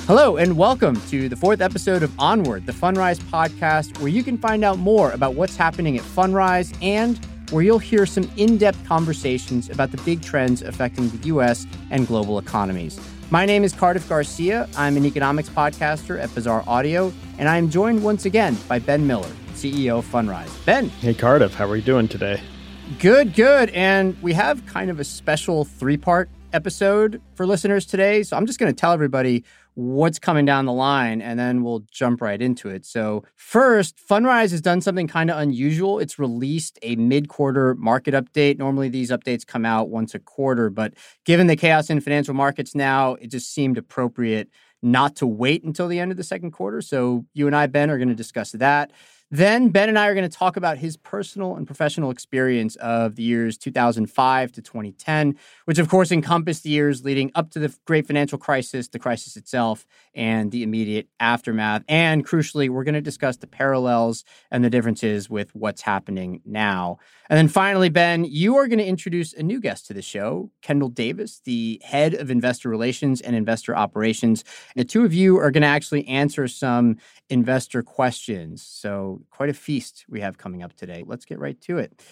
Hello, and welcome to the fourth episode of Onward, the Fundrise podcast, where you can find out more about what's happening at Fundrise and where you'll hear some in-depth conversations about the big trends affecting the U.S. and global economies. My name is Cardiff Garcia. I'm an economics podcaster at Bazaar Audio, and I am joined once again by Ben Miller, CEO of Fundrise. Ben. Hey, Cardiff. How are you doing today? Good. And we have kind of a special three-part episode for listeners today. So I'm just going to tell everybody what's coming down the line, and then we'll jump right into it. So first, Fundrise has done something kind of unusual. It's released a mid-quarter market update. Normally, these updates come out once a quarter, but given the chaos in financial markets now, it just seemed appropriate not to wait until the end of the second quarter. So you and I, Ben, are going to discuss that. Then Ben and I are going to talk about his personal and professional experience of the years 2005 to 2010, which of course encompassed the years leading up to the great financial crisis, the crisis itself, and the immediate aftermath. And crucially, we're going to discuss the parallels and the differences with what's happening now. And then finally, Ben, you are going to introduce a new guest to the show, Kendall Davis, the head of investor relations and investor operations. The two of you are going to actually answer some investor questions. So quite a feast we have coming up today. Let's get right to it.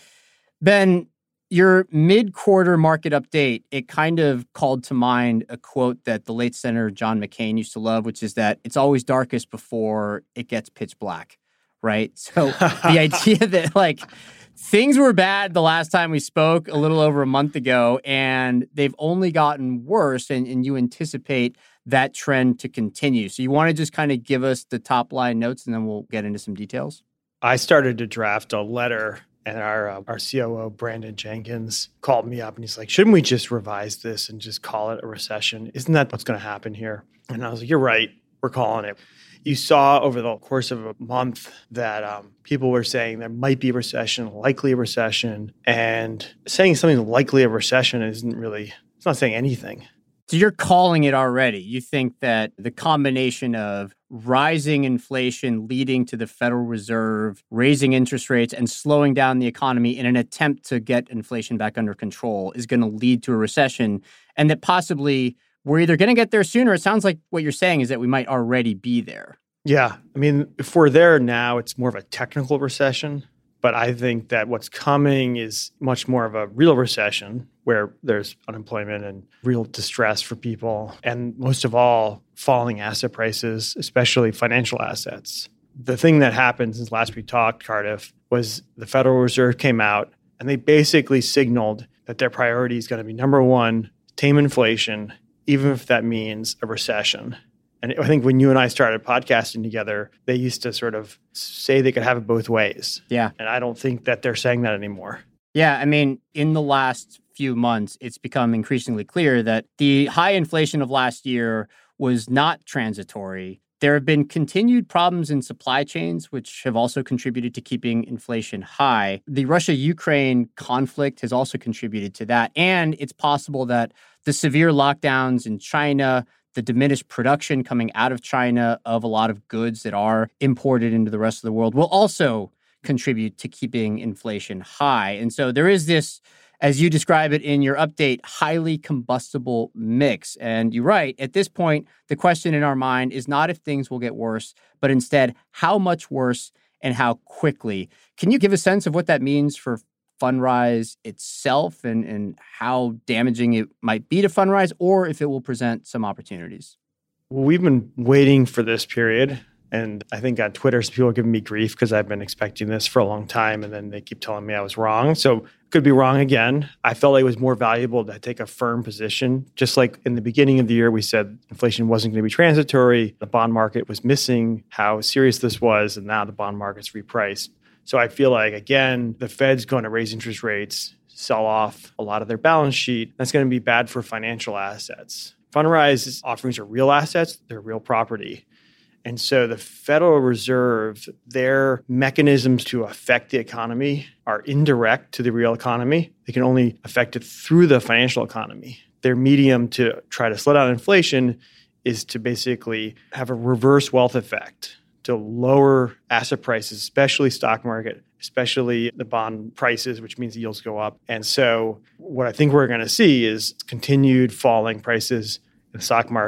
Ben, your mid-quarter market update, it kind of called to mind a quote that the late Senator John McCain used to love, which is that it's always darkest before it gets pitch black, right? So the idea that things were bad the last time we spoke a little over a month ago, and they've only gotten worse, and you anticipate that trend to continue. So you want to just kind of give us the top line notes, and then we'll get into some details? I started to draft a letter, and our COO, Brandon Jenkins, called me up, and he's like, shouldn't we just revise this and just call it a recession? Isn't that what's going to happen here? And I was like, you're right. We're calling it. You saw over the course of a month that people were saying there might be a recession, likely a recession, and saying something likely a recession it's not saying anything. So you're calling it already. You think that the combination of rising inflation leading to the Federal Reserve raising interest rates and slowing down the economy in an attempt to get inflation back under control is going to lead to a recession, and that possibly we're either going to get there sooner. It sounds like what you're saying is that we might already be there. Yeah. I mean, if we're there now, it's more of a technical recession. But I think that what's coming is much more of a real recession where there's unemployment and real distress for people. And most of all, falling asset prices, especially financial assets. The thing that happened since last we talked, Cardiff, was the Federal Reserve came out and they basically signaled that their priority is going to be, number one, tame inflation, even if that means a recession. And I think when you and I started podcasting together, they used to sort of say they could have it both ways. Yeah. And I don't think that they're saying that anymore. Yeah. I mean, in the last few months, it's become increasingly clear that the high inflation of last year was not transitory. There have been continued problems in supply chains, which have also contributed to keeping inflation high. The Russia-Ukraine conflict has also contributed to that. And it's possible that the severe lockdowns in China, the diminished production coming out of China of a lot of goods that are imported into the rest of the world will also contribute to keeping inflation high. And so there is this, as you describe it in your update, highly combustible mix. And you're right, at this point, the question in our mind is not if things will get worse, but instead how much worse and how quickly. Can you give a sense of what that means for Fundrise itself and how damaging it might be to Fundrise, or if it will present some opportunities? Well, we've been waiting for this period. And I think on Twitter, some people are giving me grief because I've been expecting this for a long time. And then they keep telling me I was wrong. So could be wrong again. I felt like it was more valuable to take a firm position. Just like in the beginning of the year, we said inflation wasn't going to be transitory. The bond market was missing how serious this was. And now the bond market's repriced. So I feel like, again, the Fed's going to raise interest rates, sell off a lot of their balance sheet. That's going to be bad for financial assets. Fundrise's offerings are real assets. They're real property. And so the Federal Reserve, their mechanisms to affect the economy are indirect to the real economy. They can only affect it through the financial economy. Their medium to try to slow down inflation is to basically have a reverse wealth effect, to lower asset prices, especially stock market, especially the bond prices, which means yields go up. And so what I think we're going to see is continued falling prices in the stock market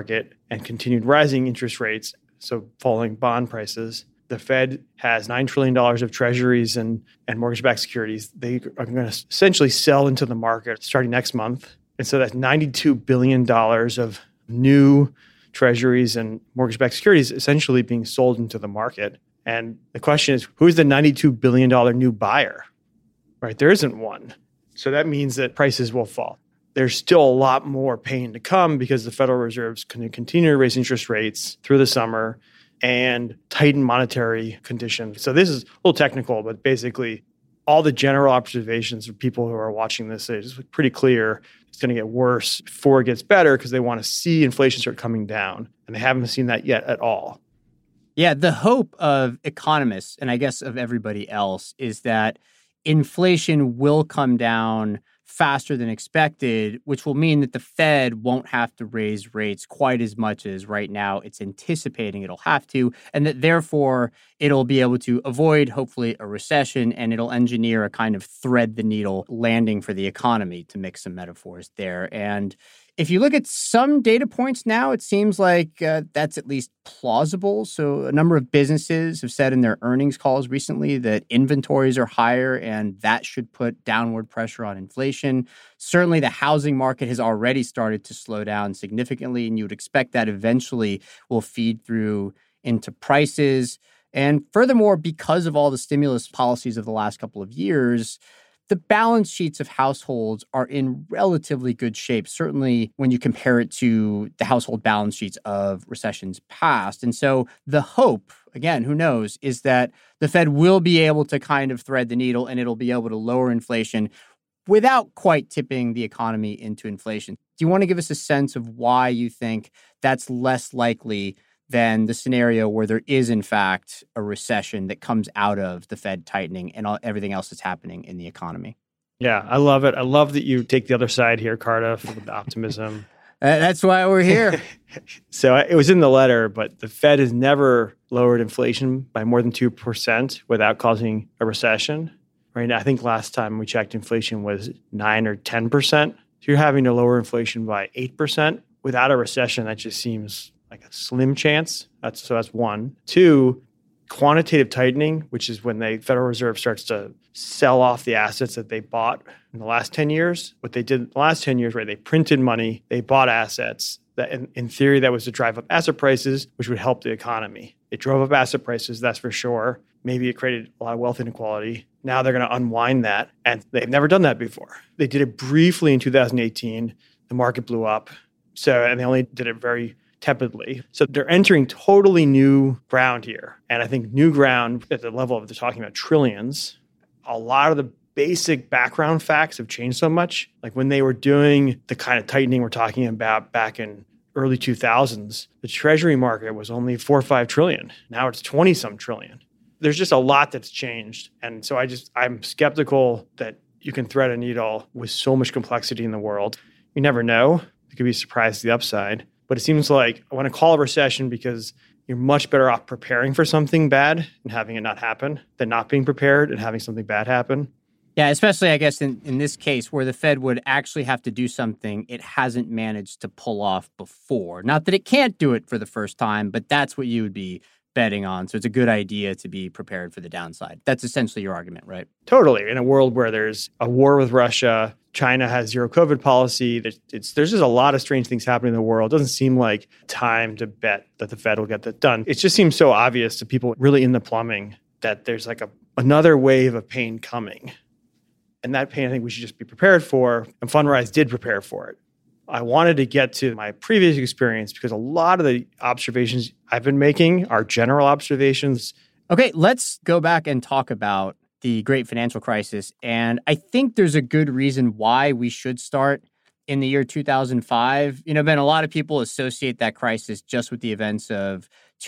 and continued rising interest rates, so falling bond prices, the Fed has $9 trillion of treasuries and mortgage-backed securities. They are going to essentially sell into the market starting next month. And so that's $92 billion of new treasuries and mortgage-backed securities essentially being sold into the market. And the question is, who's the $92 billion new buyer? Right? There isn't one. So that means that prices will fall. There's still a lot more pain to come because the Federal Reserve's going to continue to raise interest rates through the summer and tighten monetary conditions. So this is a little technical, but basically all the general observations of people who are watching this is pretty clear. It's going to get worse before it gets better because they want to see inflation start coming down. And they haven't seen that yet at all. Yeah, the hope of economists, and I guess of everybody else, is that inflation will come down faster than expected, which will mean that the Fed won't have to raise rates quite as much as right now it's anticipating it'll have to, and that therefore it'll be able to avoid, hopefully, a recession, and it'll engineer a kind of thread the needle landing for the economy, to mix some metaphors there. And if you look at some data points now, it seems like that's at least plausible. So a number of businesses have said in their earnings calls recently that inventories are higher, and that should put downward pressure on inflation. Certainly, the housing market has already started to slow down significantly, and you would expect that eventually will feed through into prices. And furthermore, because of all the stimulus policies of the last couple of years, the balance sheets of households are in relatively good shape, certainly when you compare it to the household balance sheets of recessions past. And so the hope, again, who knows, is that the Fed will be able to kind of thread the needle and it'll be able to lower inflation without quite tipping the economy into inflation. Do you want to give us a sense of why you think that's less likely than the scenario where there is, in fact, a recession that comes out of the Fed tightening and everything else that's happening in the economy? Yeah, I love it. I love that you take the other side here, Cardiff, with the optimism. That's why we're here. So it was in the letter, but the Fed has never lowered inflation by more than 2% without causing a recession. Right now, I think last time we checked, inflation was 9 or 10%. So you're having to lower inflation by 8% without a recession. That just seems like a slim chance. That's one. Two, quantitative tightening, which is when the Federal Reserve starts to sell off the assets that they bought in the last 10 years. What they did in the last 10 years, right, they printed money, they bought assets. That in theory, that was to drive up asset prices, which would help the economy. It drove up asset prices, that's for sure. Maybe it created a lot of wealth inequality. Now they're going to unwind that, and they've never done that before. They did it briefly in 2018. The market blew up. And they only did it very tepidly. So they're entering totally new ground here. And I think new ground at the level of they're talking about trillions. A lot of the basic background facts have changed so much. Like when they were doing the kind of tightening we're talking about back in early 2000s, the treasury market was only 4 or 5 trillion. Now it's 20 some trillion. There's just a lot that's changed. And so I'm skeptical that you can thread a needle with so much complexity in the world. You never know. It could be a surprise to the upside. But it seems like I want to call a recession because you're much better off preparing for something bad and having it not happen than not being prepared and having something bad happen. Yeah, especially, I guess, in this case where the Fed would actually have to do something it hasn't managed to pull off before. Not that it can't do it for the first time, but that's what you would be betting on. So it's a good idea to be prepared for the downside. That's essentially your argument, right? Totally. In a world where there's a war with Russia, China has zero COVID policy, there's just a lot of strange things happening in the world. It doesn't seem like time to bet that the Fed will get that done. It just seems so obvious to people really in the plumbing that there's like another wave of pain coming. And that pain, I think we should just be prepared for. And Fundrise did prepare for it. I wanted to get to my previous experience because a lot of the observations I've been making are general observations. Okay, let's go back and talk about the great financial crisis. And I think there's a good reason why we should start in the year 2005. Ben, a lot of people associate that crisis just with the events of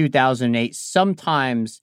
2008, sometimes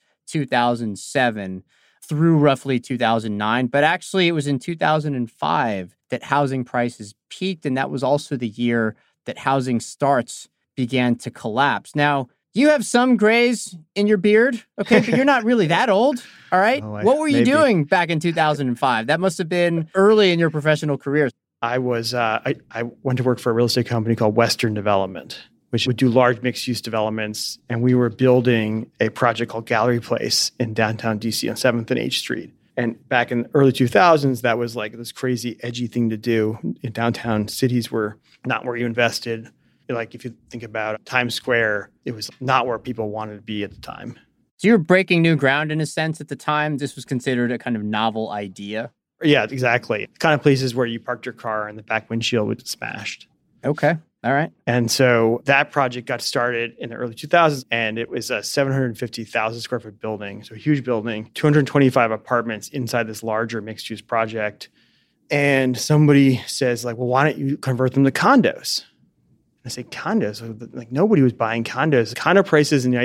2007 through roughly 2009. But actually, it was in 2005 that housing prices peaked. And that was also the year that housing starts began to collapse. Now, you have some grays in your beard, okay, but you're not really that old, all right? What were you doing back in 2005? That must have been early in your professional career. I went to work for a real estate company called Western Development. which would do large mixed-use developments. And we were building a project called Gallery Place in downtown DC on 7th and H Street. And back in the early 2000s, that was like this crazy, edgy thing to do. In downtown cities were not where you invested. Like if you think about Times Square, it was not where people wanted to be at the time. So you were breaking new ground in a sense at the time. This was considered a kind of novel idea. Yeah, exactly. The kind of places where you parked your car and the back windshield would get smashed. Okay. All right. And so that project got started in the early 2000s, and it was a 750,000 square foot building. So a huge building, 225 apartments inside this larger mixed use project. And somebody says like, well, why don't you convert them to condos? I say condos, like nobody was buying condos. Condo prices in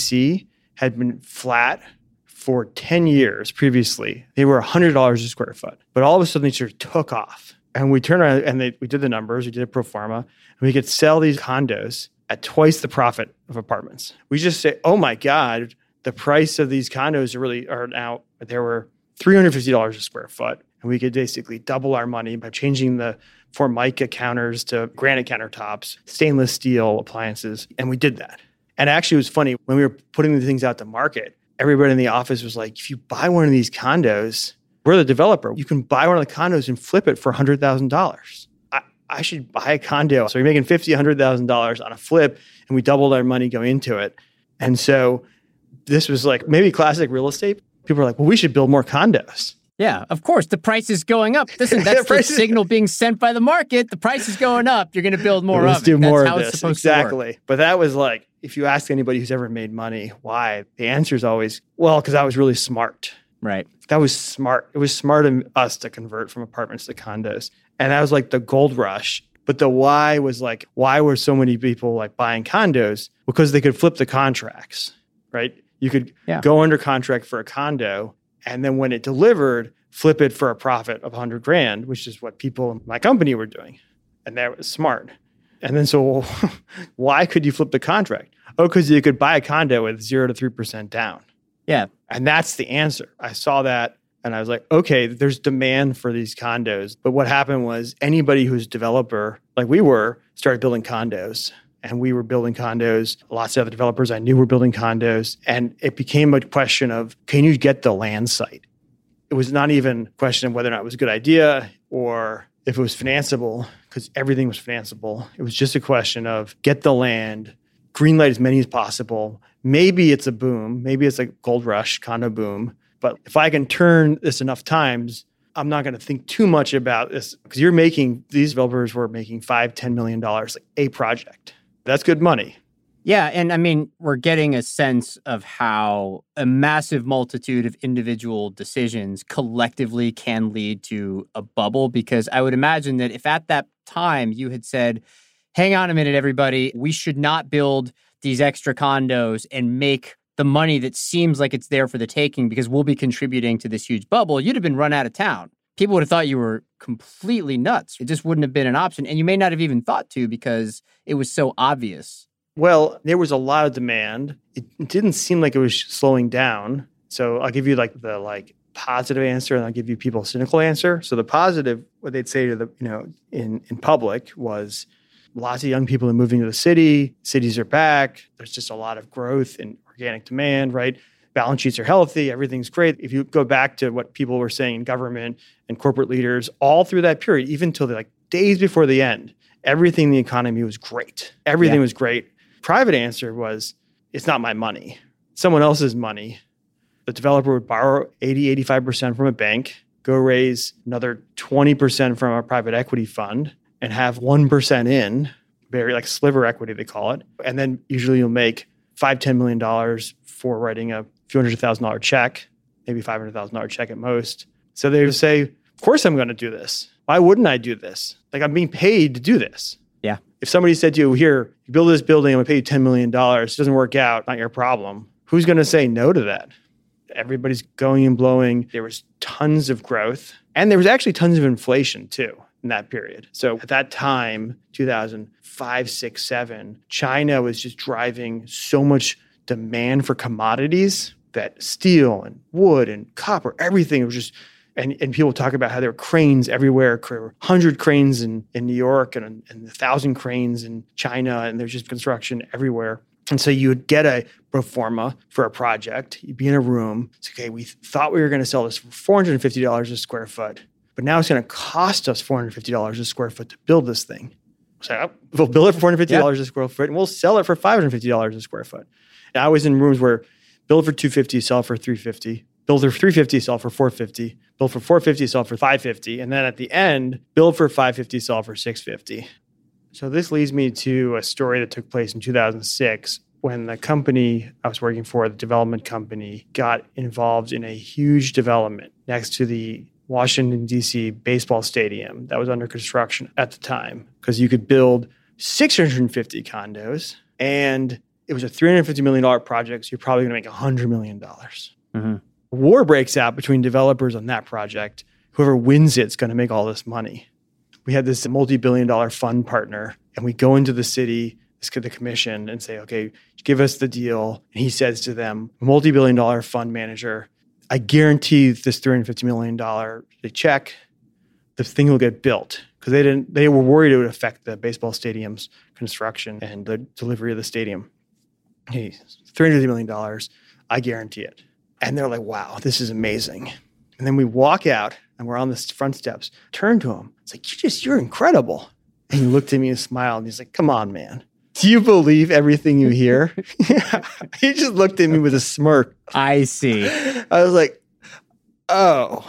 DC had been flat for 10 years previously. They were $100 a square foot, but all of a sudden they sort of took off. And we turned around and we did the numbers, we did a pro forma, and we could sell these condos at twice the profit of apartments. We just say, oh my God, the price of these condos are now, they were $350 a square foot. And we could basically double our money by changing the Formica counters to granite countertops, stainless steel appliances. And we did that. And actually, it was funny. When we were putting the things out to market, everybody in the office was like, if you buy one of these condos, we're the developer. You can buy one of the condos and flip it for $100,000. I should buy a condo. So we're making $50,000, $100,000 on a flip, and we doubled our money going into it. And so this was like maybe classic real estate. People were like, well, we should build more condos. Yeah, of course. The price is going up. Listen, that's the signal being sent by the market. The price is going up. You're going to build more of it. Let's do more of this. It's supposed Exactly. to work. But that was like, if you ask anybody who's ever made money, why? The answer is always, well, because I was really smart. Right. That was smart. It was smart of us to convert from apartments to condos. And that was like the gold rush. But the why was like, why were so many people like buying condos? Because they could flip the contracts, right? You could go under contract for a condo, and then when it delivered, flip it for a profit of $100,000, which is what people in my company were doing. And that was smart. And then so why could you flip the contract? Oh, because you could buy a condo with 0 to 3% down. Yeah. And that's the answer. I saw that and I was like, okay, there's demand for these condos. But what happened was anybody who's a developer, like we were, started building condos. And we were building condos. Lots of other developers I knew were building condos. And it became a question of, can you get the land site? It was not even a question of whether or not it was a good idea or if it was financeable, because everything was financeable. It was just a question of get the land, greenlight as many as possible. Maybe it's a boom. Maybe it's a gold rush condo boom. But if I can turn this enough times, I'm not going to think too much about this because these developers were making $5-10 million like a project. That's good money. Yeah. And I mean, we're getting a sense of how a massive multitude of individual decisions collectively can lead to a bubble, because I would imagine that if at that time you had said, hang on a minute, everybody, we should not build these extra condos and make the money that seems like it's there for the taking because we'll be contributing to this huge bubble, you'd have been run out of town. People would have thought you were completely nuts. It just wouldn't have been an option. And you may not have even thought to because it was so obvious. Well, there was a lot of demand. It didn't seem like it was slowing down. So I'll give you the positive answer, and I'll give you people's cynical answer. So the positive, what they'd say to in public was lots of young people are moving to the city. Cities are back. There's just a lot of growth in organic demand, right? Balance sheets are healthy. Everything's great. If you go back to what people were saying in government and corporate leaders all through that period, even till days before the end, everything in the economy was great. Everything was great. Private answer was, it's not my money. Someone else's money. The developer would borrow 85% from a bank, go raise another 20% from a private equity fund, and have 1% in, very sliver equity, they call it. And then usually you'll make $5-10 million for writing a few $100,000 check, maybe $500,000 check at most. So they would say, of course I'm going to do this. Why wouldn't I do this? I'm being paid to do this. Yeah. If somebody said to you, here, you build this building, I'm going to pay you $10 million. It doesn't work out, not your problem. Who's going to say no to that? Everybody's going and blowing. There was tons of growth. And there was actually tons of inflation too in that period. So at that time, 2005, 6, 7, China was just driving so much demand for commodities that steel and wood and copper, everything was just And people talk about how there were cranes everywhere, 100 cranes in New York and 1,000 cranes in China, and there's just construction everywhere. And so you would get a pro forma for a project. You'd be in a room. It's okay, we thought we were going to sell this for $450 a square foot, but now it's going to cost us $450 a square foot to build this thing. So we'll build it for $450 a square foot, and we'll sell it for $550 a square foot. And I was in rooms where build for $250, sell for $350. Build for $350, sell for $450. Build for $450, sell for $550. And then at the end, build for $550, sell for $650. So this leads me to a story that took place in 2006 when the company I was working for, the development company, got involved in a huge development next to the Washington, D.C. baseball stadium that was under construction at the time, because you could build 650 condos, and it was a $350 million project, so you're probably going to make $100 million. Mm-hmm. War breaks out between developers on that project. Whoever wins it's going to make all this money. We had this multi-billion-dollar fund partner, and we go into the city, the commission, and say, okay, give us the deal. And he says to them, multi-billion-dollar fund manager, I guarantee this $350 million check, the thing will get built. Because they were worried it would affect the baseball stadium's construction and the delivery of the stadium. Hey, $350 million, I guarantee it. And they're like, wow, this is amazing. And then we walk out and we're on the front steps, turn to him. It's like, you're incredible. And he looked at me and smiled. And he's like, come on, man. Do you believe everything you hear? He just looked at me with a smirk. I see. I was like, oh.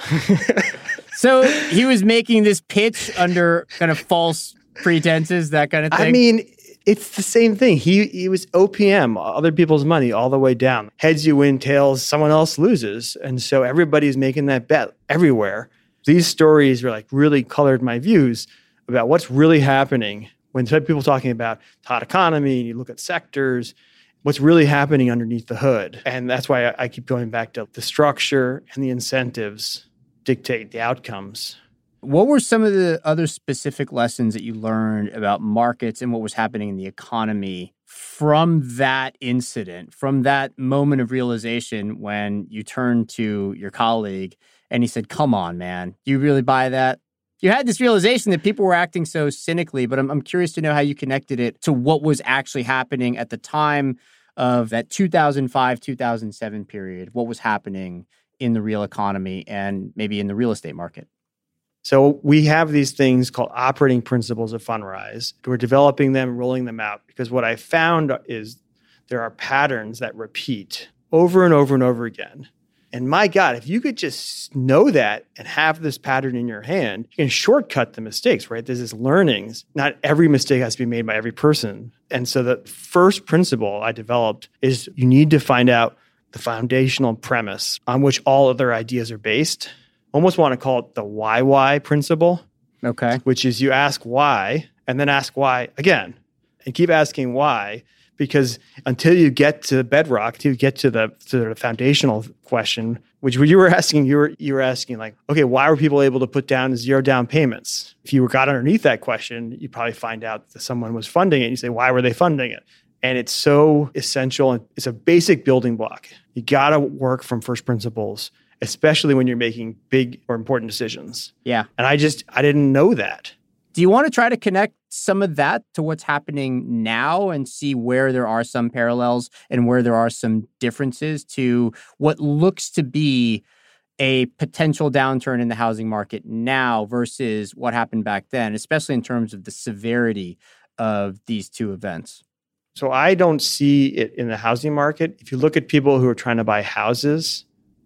So he was making this pitch under kind of false pretenses, that kind of thing? I mean, it's the same thing. He was OPM, other people's money, all the way down. Heads you win, tails, someone else loses. And so everybody's making that bet everywhere. These stories are like really colored my views about what's really happening when people talking about hot economy, and you look at sectors, what's really happening underneath the hood. And that's why I keep going back to the structure and the incentives dictate the outcomes. What were some of the other specific lessons that you learned about markets and what was happening in the economy from that incident, from that moment of realization when you turned to your colleague and he said, come on, man, you really buy that? You had this realization that people were acting so cynically, but I'm curious to know how you connected it to what was actually happening at the time of that 2005, 2007 period. What was happening in the real economy and maybe in the real estate market? So we have these things called operating principles of Fundrise. We're developing them, rolling them out, because what I found is there are patterns that repeat over and over and over again. And my God, if you could just know that and have this pattern in your hand, you can shortcut the mistakes, right? There's this learnings. Not every mistake has to be made by every person. And so the first principle I developed is you need to find out the foundational premise on which all other ideas are based. Almost want to call it the why principle. Okay. Which is you ask why and then ask why again and keep asking why, because until you get to the bedrock, until you get to the foundational question, which you were asking, you were asking like, okay, why were people able to put down 0 down payments? If you got underneath that question, you probably find out that someone was funding it. And you say, why were they funding it? And it's so essential. And it's a basic building block. You got to work from first principles, especially when you're making big or important decisions. Yeah. And I didn't know that. Do you want to try to connect some of that to what's happening now and see where there are some parallels and where there are some differences to what looks to be a potential downturn in the housing market now versus what happened back then, especially in terms of the severity of these two events? So I don't see it in the housing market. If you look at people who are trying to buy houses,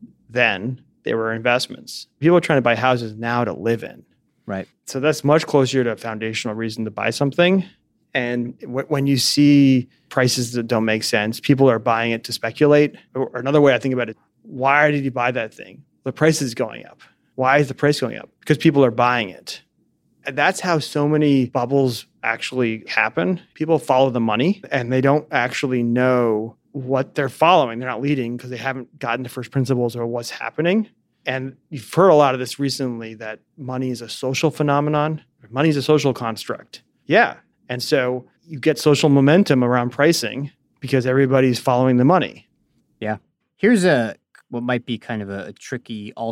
then they were investments. People are trying to buy houses now to live in. Right. So that's much closer to a foundational reason to buy something. And when you see prices that don't make sense, people are buying it to speculate. Or another way I think about it, why did you buy that thing? The price is going up. Why is the price going up? Because people are buying it. And that's how so many bubbles actually happen. People follow the money and they don't actually know what they're following. They're not leading because they haven't gotten to first principles or what's happening. And you've heard a lot of this recently, that money is a social phenomenon. Money is a social construct. Yeah. And so you get social momentum around pricing because everybody's following the money. Yeah. Here's what might be kind of a tricky also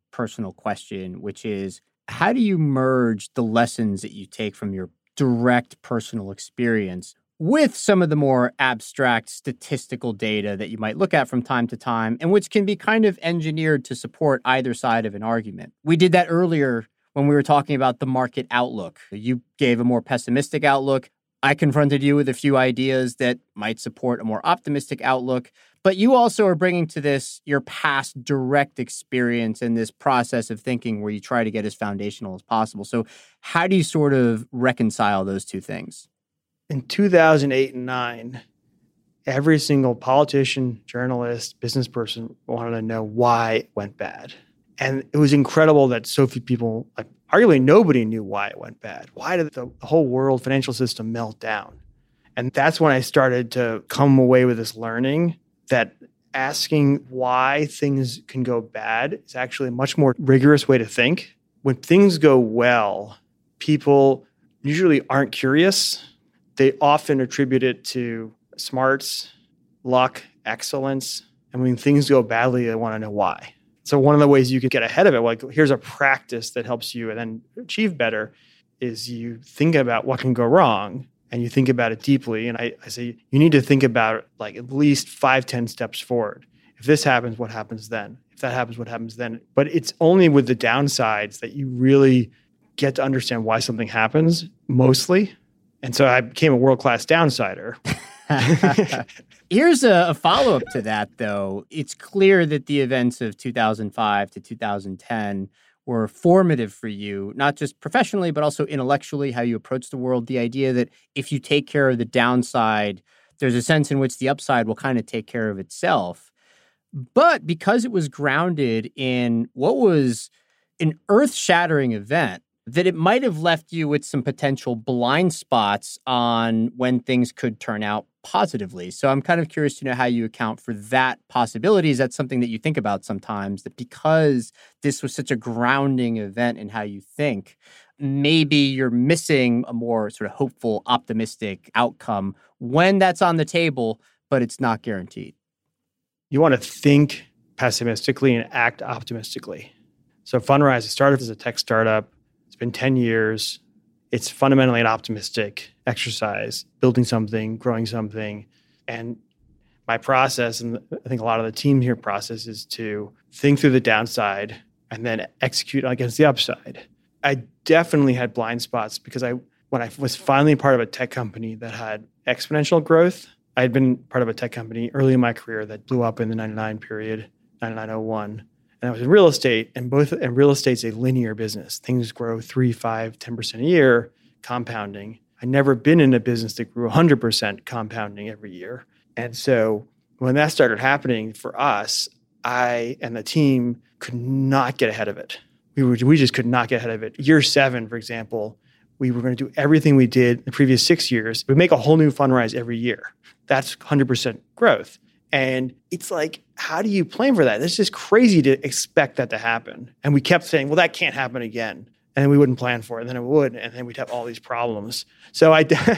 personal question, which is, how do you merge the lessons that you take from your direct personal experience with some of the more abstract statistical data that you might look at from time to time, and which can be kind of engineered to support either side of an argument? We did that earlier when we were talking about the market outlook. You gave a more pessimistic outlook. I confronted you with a few ideas that might support a more optimistic outlook. But you also are bringing to this your past direct experience and this process of thinking where you try to get as foundational as possible. So how do you sort of reconcile those two things? In 2008 and 9, every single politician, journalist, business person wanted to know why it went bad. And it was incredible that so few people, like arguably nobody, knew why it went bad. Why did the whole world financial system melt down? And that's when I started to come away with this learning that asking why things can go bad is actually a much more rigorous way to think. When things go well, people usually aren't curious. They often attribute it to smarts, luck, excellence. And when things go badly, they want to know why. So one of the ways you can get ahead of it, like here's a practice that helps you and then achieve better, is you think about what can go wrong and you think about it deeply. And I say you need to think about it like at least 5-10 steps forward. If this happens, what happens then? If that happens, what happens then? But it's only with the downsides that you really get to understand why something happens, mostly. And so I became a world-class downsider. Here's a follow-up to that, though. It's clear that the events of 2005 to 2010 were formative for you, not just professionally, but also intellectually, how you approach the world. The idea that if you take care of the downside, there's a sense in which the upside will kind of take care of itself. But because it was grounded in what was an earth-shattering event, that it might have left you with some potential blind spots on when things could turn out positively. So I'm kind of curious to know how you account for that possibility. Is that something that you think about sometimes, that because this was such a grounding event in how you think, maybe you're missing a more sort of hopeful, optimistic outcome when that's on the table, but it's not guaranteed? You want to think pessimistically and act optimistically. So Fundrise started as a tech startup. It's been 10 years. It's fundamentally an optimistic exercise, building something, growing something. And my process, and I think a lot of the team here process, is to think through the downside and then execute against the upside. I definitely had blind spots because when I was finally part of a tech company that had exponential growth, I had been part of a tech company early in my career that blew up in the 99 period, 9901. And I was in real estate, and real estate's a linear business. Things grow 3, 5, 10% a year, compounding. I'd never been in a business that grew 100% compounding every year. And so when that started happening for us, I and the team could not get ahead of it. We just could not get ahead of it. Year 7, for example, we were going to do everything we did the previous 6 years. We make a whole new Fundrise every year. That's 100% growth. And it's like, how do you plan for that? It's just crazy to expect that to happen. And we kept saying, well, that can't happen again. And then we wouldn't plan for it. And then it would. And then we'd have all these problems. So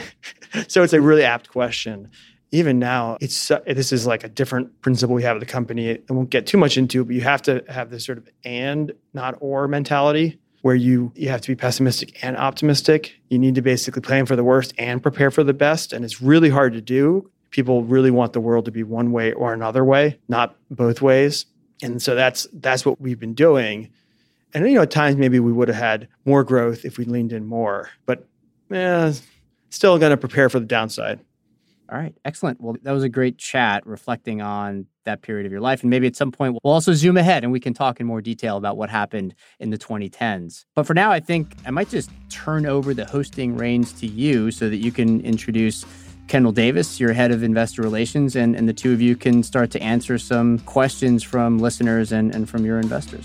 so it's a really apt question. Even now, this is like a different principle we have at the company. I won't get too much into it, but you have to have this sort of and, not or mentality, where you have to be pessimistic and optimistic. You need to basically plan for the worst and prepare for the best. And it's really hard to do. People really want the world to be one way or another way, not both ways. And so that's what we've been doing. And, at times maybe we would have had more growth if we leaned in more, but still going to prepare for the downside. All right. Excellent. Well, that was a great chat reflecting on that period of your life. And maybe at some point we'll also zoom ahead and we can talk in more detail about what happened in the 2010s. But for now, I think I might just turn over the hosting reins to you so that you can introduce Kendall Davis, your head of investor relations, and the two of you can start to answer some questions from listeners and from your investors.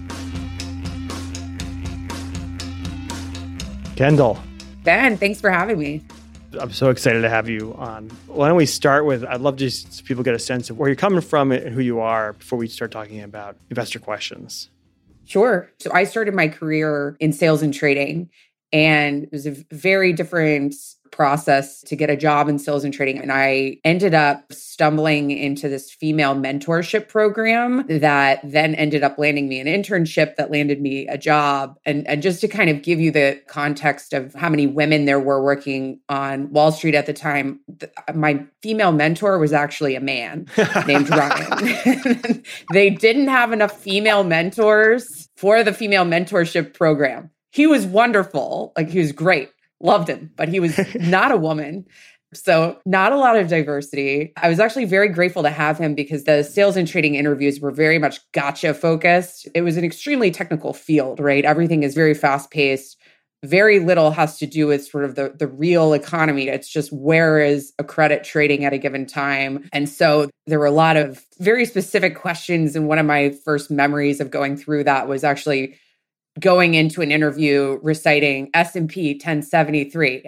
Kendall. Ben, thanks for having me. I'm so excited to have you on. Why don't we start with, I'd love just so people get a sense of where you're coming from and who you are before we start talking about investor questions. Sure. So I started my career in sales and trading, and it was a very different process to get a job in sales and trading. And I ended up stumbling into this female mentorship program that then ended up landing me an internship that landed me a job. And just to kind of give you the context of how many women there were working on Wall Street at the time, my female mentor was actually a man named Ryan. They didn't have enough female mentors for the female mentorship program. He was wonderful. Like, he was great. Loved him, but he was not a woman. So not a lot of diversity. I was actually very grateful to have him because the sales and trading interviews were very much gotcha focused. It was an extremely technical field, right? Everything is very fast paced. Very little has to do with sort of the real economy. It's just where is a credit trading at a given time. And so there were a lot of very specific questions. And one of my first memories of going through that was actually going into an interview reciting S&P 1073,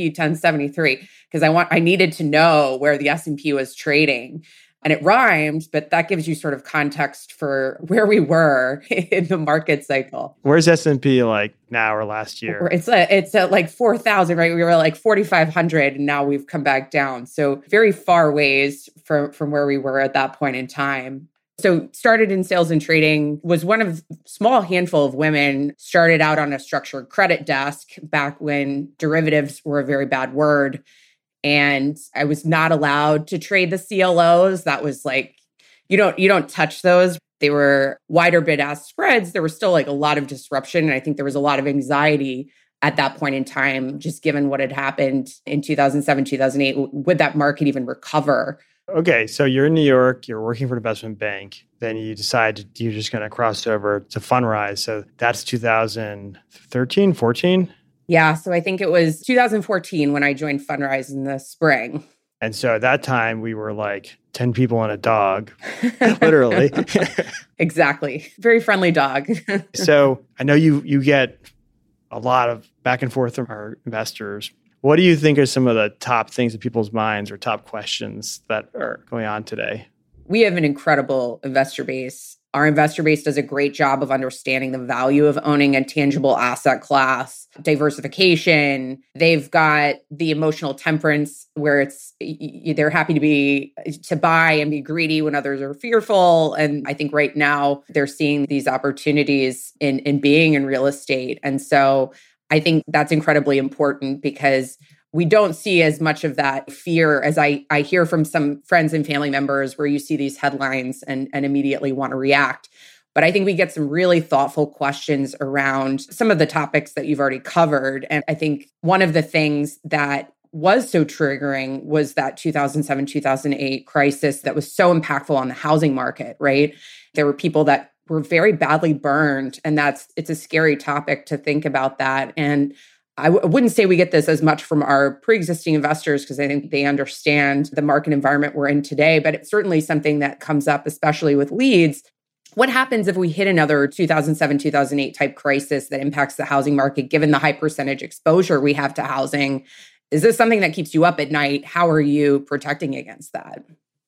because I needed to know where the S&P was trading. And it rhymed, but that gives you sort of context for where we were in the market cycle. Where's S&P like now or last year? It's at like 4,000, right? We were like 4,500 and now we've come back down. So very far ways from where we were at that point in time. So started in sales and trading, was one of a small handful of women, started out on a structured credit desk back when derivatives were a very bad word. And I was not allowed to trade the CLOs. That was like, you don't touch those. They were wider bid-ask spreads. There was still like a lot of disruption. And I think there was a lot of anxiety at that point in time, just given what had happened in 2007, 2008. Would that market even recover? Okay, so you're in New York, you're working for an investment bank, then you decide you're just going to cross over to Fundrise. So that's 2013, 14? Yeah, so I think it was 2014 when I joined Fundrise in the spring. And so at that time, we were like 10 people and a dog, literally. Exactly. Very friendly dog. So I know you get a lot of back and forth from our investors. What do you think are some of the top things in people's minds or top questions that are going on today? We have an incredible investor base. Our investor base does a great job of understanding the value of owning a tangible asset class, diversification. They've got the emotional temperance where they're happy to buy and be greedy when others are fearful. And I think right now they're seeing these opportunities in being in real estate. And so I think that's incredibly important because we don't see as much of that fear as I hear from some friends and family members where you see these headlines and immediately want to react. But I think we get some really thoughtful questions around some of the topics that you've already covered. And I think one of the things that was so triggering was that 2007, 2008 crisis that was so impactful on the housing market, right? There were people that were very badly burned. And it's a scary topic to think about that. And I wouldn't say we get this as much from our pre-existing investors because I think they understand the market environment we're in today, but it's certainly something that comes up, especially with leads. What happens if we hit another 2007, 2008 type crisis that impacts the housing market, given the high percentage exposure we have to housing? Is this something that keeps you up at night? How are you protecting against that?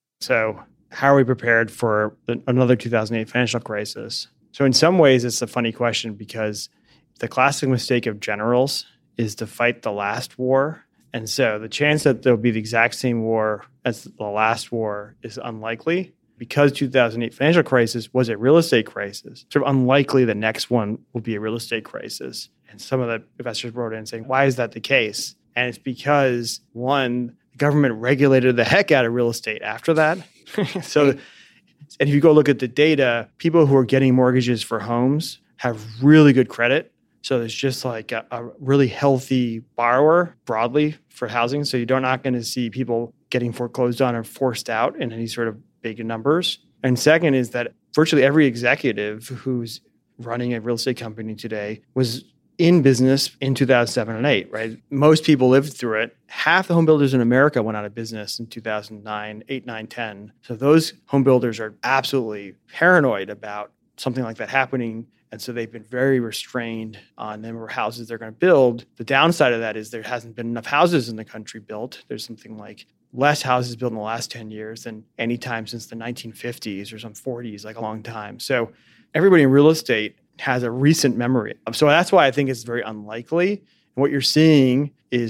So how are we prepared for another 2008 financial crisis? So in some ways, it's a funny question because the classic mistake of generals is to fight the last war. And so the chance that there'll be the exact same war as the last war is unlikely because 2008 financial crisis was a real estate crisis. Sort of unlikely the next one will be a real estate crisis. And some of the investors wrote in saying, why is that the case? And it's because, one, the government regulated the heck out of real estate after that. And if you go look at the data, people who are getting mortgages for homes have really good credit. So there's just like a really healthy borrower broadly for housing. So you're not going to see people getting foreclosed on or forced out in any sort of big numbers. And second is that virtually every executive who's running a real estate company today was in business in 2007 and 8, right? Most people lived through it. Half the home builders in America went out of business in 2009, 8, 9, 10. So those home builders are absolutely paranoid about something like that happening. And so they've been very restrained on the number of houses they're going to build. The downside of that is there hasn't been enough houses in the country built. There's something like less houses built in the last 10 years than any time since the 1950s or some 40s, like a long time. So everybody in real estate has a recent memory. So that's why I think it's very unlikely. And what you're seeing is a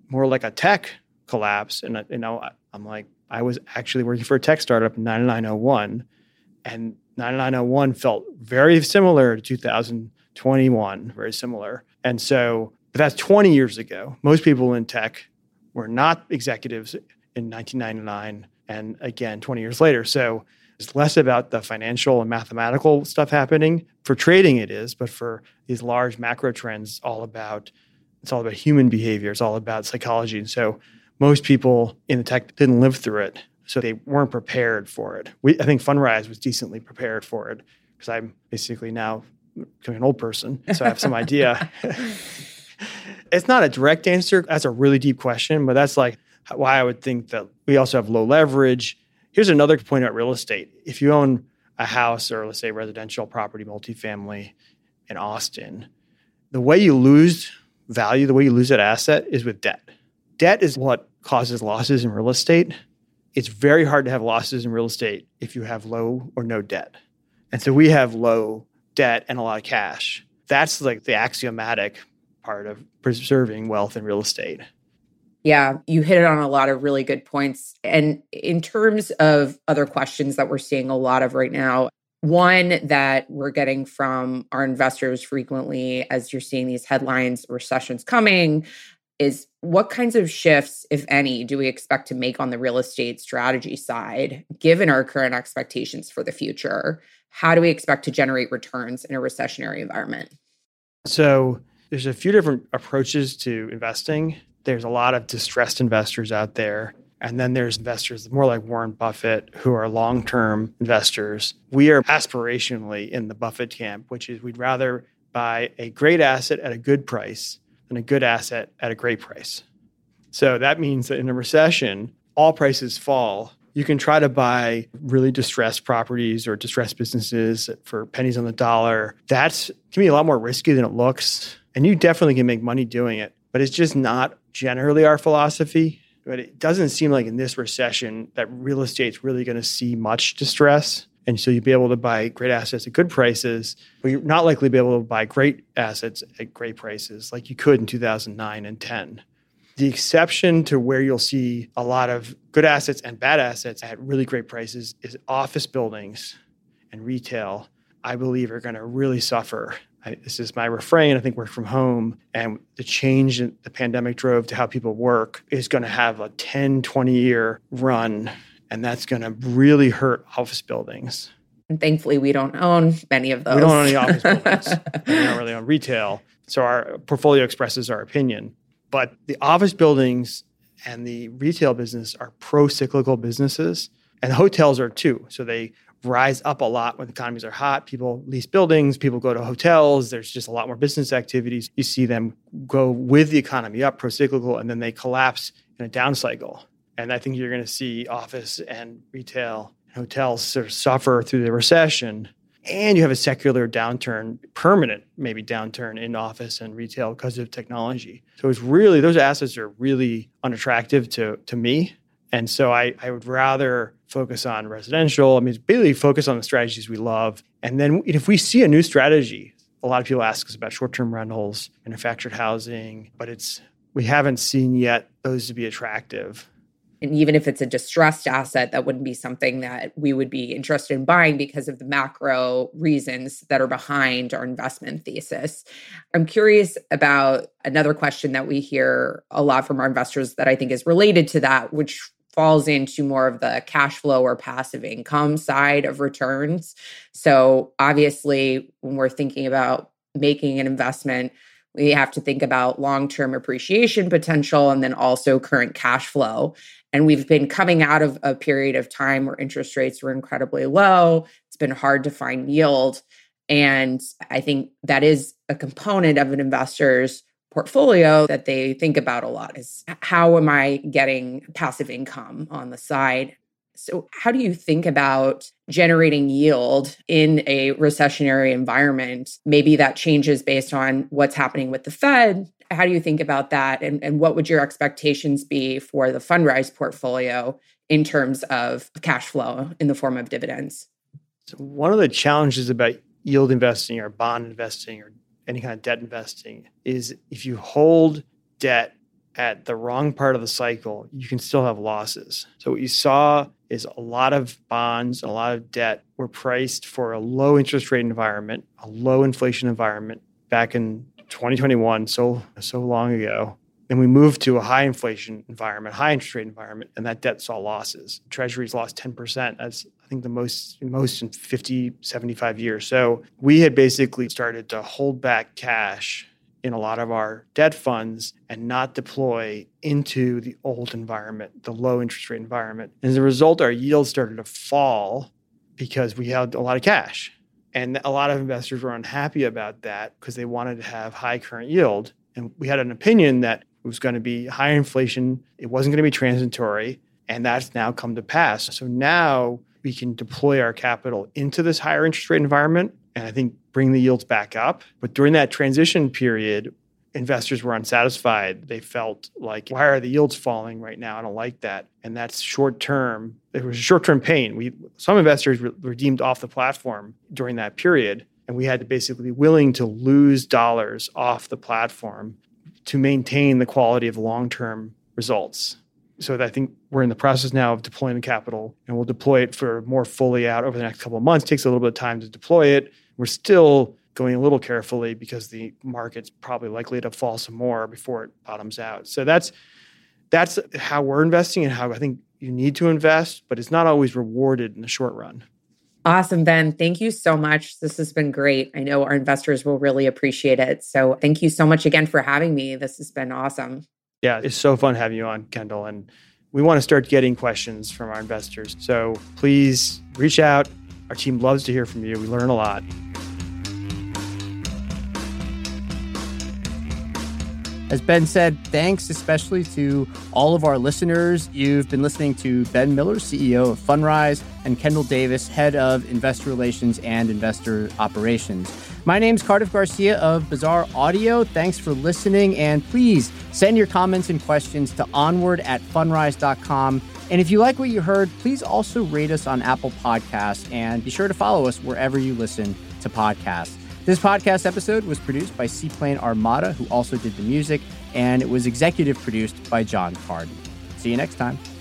more like a tech collapse. And, I'm like, I was actually working for a tech startup in 9901, and 9901 felt very similar to 2021, very similar. And so, but that's 20 years ago. Most people in tech were not executives in 1999, and again, 20 years later. So it's less about the financial and mathematical stuff happening. For trading it is, but for these large macro trends, it's all about human behavior. It's all about psychology. And so most people in the tech didn't live through it, so they weren't prepared for it. I think Fundrise was decently prepared for it, because I'm basically now becoming an old person, so I have some idea. It's not a direct answer. That's a really deep question, but that's like why I would think that we also have low leverage. Here's another point about real estate. If you own a house, or let's say residential property, multifamily in Austin, the way you lose value, the way you lose that asset is with debt. Debt is what causes losses in real estate. It's very hard to have losses in real estate if you have low or no debt. And so we have low debt and a lot of cash. That's like the axiomatic part of preserving wealth in real estate. Yeah, you hit it on a lot of really good points. And in terms of other questions that we're seeing a lot of right now, one that we're getting from our investors frequently, as you're seeing these headlines, recession's coming, is what kinds of shifts, if any, do we expect to make on the real estate strategy side, given our current expectations for the future? How do we expect to generate returns in a recessionary environment? So there's a few different approaches to investing. There's a lot of distressed investors out there. And then there's investors more like Warren Buffett, who are long-term investors. We are aspirationally in the Buffett camp, which is we'd rather buy a great asset at a good price than a good asset at a great price. So that means that in a recession, all prices fall. You can try to buy really distressed properties or distressed businesses for pennies on the dollar. That can be a lot more risky than it looks. And you definitely can make money doing it. But it's just not generally our philosophy. But it doesn't seem like in this recession that real estate's really going to see much distress. And so you'd be able to buy great assets at good prices, but you're not likely to be able to buy great assets at great prices like you could in 2009 and 10. The exception to where you'll see a lot of good assets and bad assets at really great prices is office buildings and retail, I believe, are going to really suffer. This is my refrain. I think work from home and the change that the pandemic drove to how people work is going to have a 10, 20-year run, and that's going to really hurt office buildings. And thankfully, we don't own many of those. We don't own any office buildings. We don't really own retail. So our portfolio expresses our opinion. But the office buildings and the retail business are pro-cyclical businesses, and hotels are too. So they rise up a lot when economies are hot. People lease buildings, people go to hotels. There's just a lot more business activities. You see them go with the economy up, pro-cyclical, and then they collapse in a down cycle. And I think you're going to see office and retail and hotels sort of suffer through the recession. And you have a secular downturn, permanent maybe downturn in office and retail because of technology. So it's really, those assets are really unattractive to me. And so I would rather focus on residential. I mean, basically focus on the strategies we love. And then if we see a new strategy, a lot of people ask us about short-term rentals, manufactured housing, but we haven't seen yet those to be attractive. And even if it's a distressed asset, that wouldn't be something that we would be interested in buying because of the macro reasons that are behind our investment thesis. I'm curious about another question that we hear a lot from our investors that I think is related to that, which falls into more of the cash flow or passive income side of returns. So obviously, when we're thinking about making an investment, we have to think about long-term appreciation potential and then also current cash flow. And we've been coming out of a period of time where interest rates were incredibly low. It's been hard to find yield. And I think that is a component of an investor's portfolio that they think about a lot is how am I getting passive income on the side? So how do you think about generating yield in a recessionary environment? Maybe that changes based on what's happening with the Fed. How do you think about that? And what would your expectations be for the Fundrise portfolio in terms of cash flow in the form of dividends? So one of the challenges about yield investing or bond investing or any kind of debt investing is if you hold debt at the wrong part of the cycle, you can still have losses. So what you saw is a lot of bonds, a lot of debt were priced for a low interest rate environment, a low inflation environment back in 2021, so long ago. And we moved to a high inflation environment, high interest rate environment, and that debt saw losses. Treasuries lost 10%. That's, I think, the most in 50, 75 years. So we had basically started to hold back cash in a lot of our debt funds and not deploy into the old environment, the low interest rate environment. And as a result, our yields started to fall because we had a lot of cash. And a lot of investors were unhappy about that because they wanted to have high current yield. And we had an opinion that it was going to be higher inflation, it wasn't going to be transitory, and that's now come to pass. So now we can deploy our capital into this higher interest rate environment and I think bring the yields back up. But during that transition period, investors were unsatisfied. They felt like, why are the yields falling right now? I don't like that. And that's short term. There was a short-term pain. Some investors were deemed off the platform during that period, and we had to basically be willing to lose dollars off the platform to maintain the quality of long-term results. So I think we're in the process now of deploying the capital, and we'll deploy it for more fully out over the next couple of months. It takes a little bit of time to deploy it. We're still going a little carefully because the market's probably likely to fall some more before it bottoms out. So that's how we're investing and how I think you need to invest, but it's not always rewarded in the short run. Awesome, Ben. Thank you so much. This has been great. I know our investors will really appreciate it. So thank you so much again for having me. This has been awesome. Yeah, it's so fun having you on, Kendall. And we want to start getting questions from our investors. So please reach out. Our team loves to hear from you. We learn a lot. As Ben said, thanks especially to all of our listeners. You've been listening to Ben Miller, CEO of Fundrise, and Kendall Davis, Head of Investor Relations and Investor Operations. My name's Cardiff Garcia of Bazaar Audio. Thanks for listening, and please send your comments and questions to onward@fundrise.com. And if you like what you heard, please also rate us on Apple Podcasts, and be sure to follow us wherever you listen to podcasts. This podcast episode was produced by Seaplane Armada, who also did the music, and it was executive produced by John Carden. See you next time.